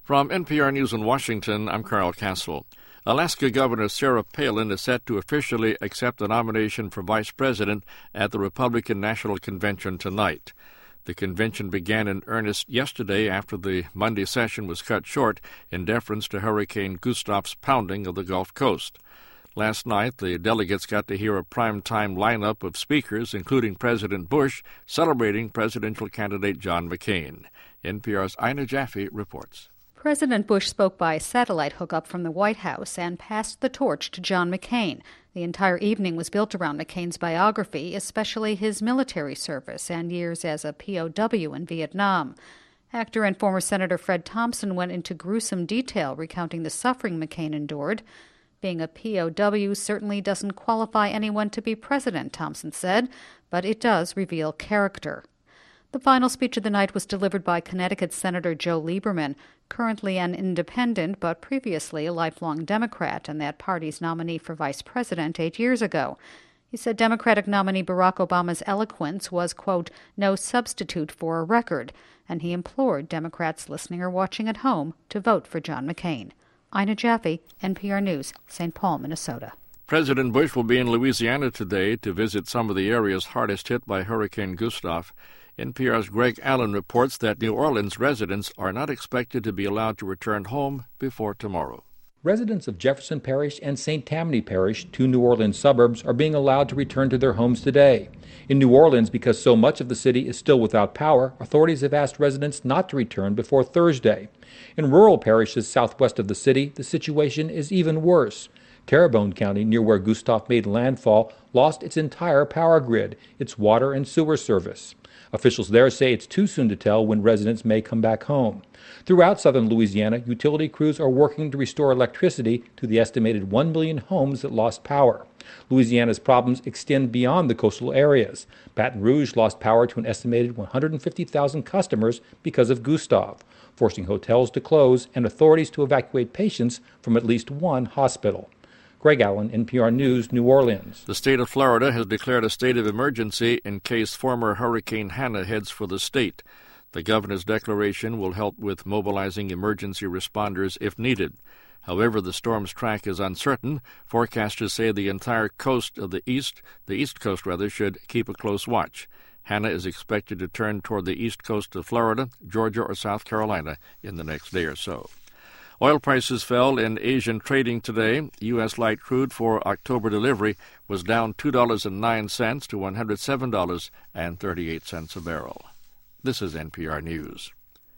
From NPR News in Washington, I'm Carl Castle. Alaska Governor Sarah Palin is set to officially accept the nomination for vice president at the Republican National Convention tonight. The convention began in earnest yesterday after the Monday session was cut short in deference to Hurricane Gustav's pounding of the Gulf Coast. Last night, the delegates got to hear a prime-time lineup of speakers, including President Bush, celebrating presidential candidate John McCain. NPR's Ina Jaffe reports. President Bush spoke by satellite hookup from the White House and passed the torch to John McCain. The entire evening was built around McCain's biography, especially his military service and years as a POW in Vietnam. Actor and former Senator Fred Thompson went into gruesome detail recounting the suffering McCain endured. Being a POW certainly doesn't qualify anyone to be president, Thompson said, but it does reveal character. The final speech of the night was delivered by Connecticut Senator Joe Lieberman, currently an independent but previously a lifelong Democrat and that party's nominee for vice president 8 years ago. He said Democratic nominee Barack Obama's eloquence was, quote, no substitute for a record, and he implored Democrats listening or watching at home to vote for John McCain. Ina Jaffe, NPR News, St. Paul, Minnesota. President Bush will be in Louisiana today to visit some of the areas hardest hit by Hurricane Gustav. NPR's Greg Allen reports that New Orleans residents are not expected to be allowed to return home before tomorrow. Residents of Jefferson Parish and St. Tammany Parish, two New Orleans suburbs, are being allowed to return to their homes today. In New Orleans, because so much of the city is still without power, authorities have asked residents not to return before Thursday. In rural parishes southwest of the city, the situation is even worse. Terrebonne County, near where Gustav made landfall, lost its entire power grid, its water and sewer service. Officials there say it's too soon to tell when residents may come back home. Throughout southern Louisiana, utility crews are working to restore electricity to the estimated 1 million homes that lost power. Louisiana's problems extend beyond the coastal areas. Baton Rouge lost power to an estimated 150,000 customers because of Gustav, forcing hotels to close and authorities to evacuate patients from at least one hospital. Greg Allen, NPR News, New Orleans. The state of Florida has declared a state of emergency in case former Hurricane Hannah heads for the state. The governor's declaration will help with mobilizing emergency responders if needed. However, the storm's track is uncertain. Forecasters say the entire coast of the east coast should keep a close watch. Hannah is expected to turn toward the east coast of Florida, Georgia, or South Carolina in the next day or so. Oil prices fell in Asian trading today. U.S. light crude for October delivery was down $2.09 to $107.38 a barrel. This is NPR News.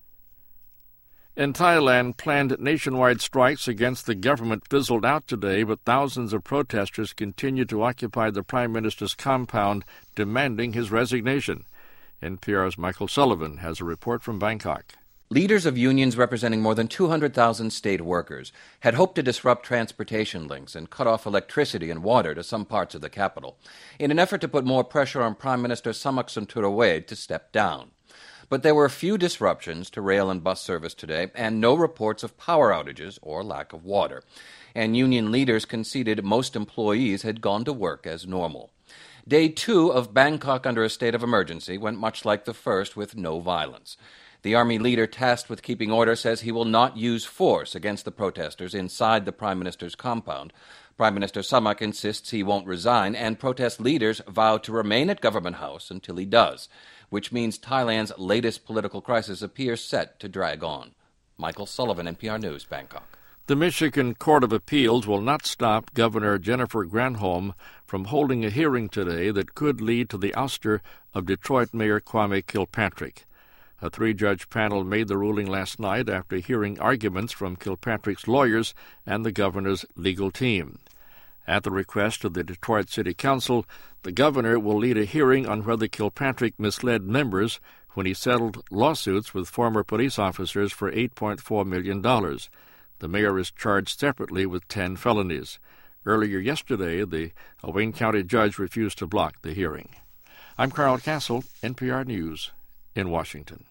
In Thailand, planned nationwide strikes against the government fizzled out today, but thousands of protesters continue to occupy the Prime Minister's compound, demanding his resignation. NPR's Michael Sullivan has a report from Bangkok. Leaders of unions representing more than 200,000 state workers had hoped to disrupt transportation links and cut off electricity and water to some parts of the capital in an effort to put more pressure on Prime Minister Samak Sunturawait to step down. But there were few disruptions to rail and bus service today and no reports of power outages or lack of water. And union leaders conceded most employees had gone to work as normal. Day 2 of Bangkok under a state of emergency went much like the first, with no violence. The army leader tasked with keeping order says he will not use force against the protesters inside the Prime Minister's compound. Prime Minister Samak insists he won't resign, and protest leaders vow to remain at Government House until he does, which means Thailand's latest political crisis appears set to drag on. Michael Sullivan, NPR News, Bangkok. The Michigan Court of Appeals will not stop Governor Jennifer Granholm from holding a hearing today that could lead to the ouster of Detroit Mayor Kwame Kilpatrick. A 3-judge panel made the ruling last night after hearing arguments from Kilpatrick's lawyers and the governor's legal team. At the request of the Detroit City Council, the governor will lead a hearing on whether Kilpatrick misled members when he settled lawsuits with former police officers for $8.4 million. The mayor is charged separately with 10 felonies. Earlier yesterday, the Wayne County judge refused to block the hearing. I'm Carl Castle, NPR News in Washington.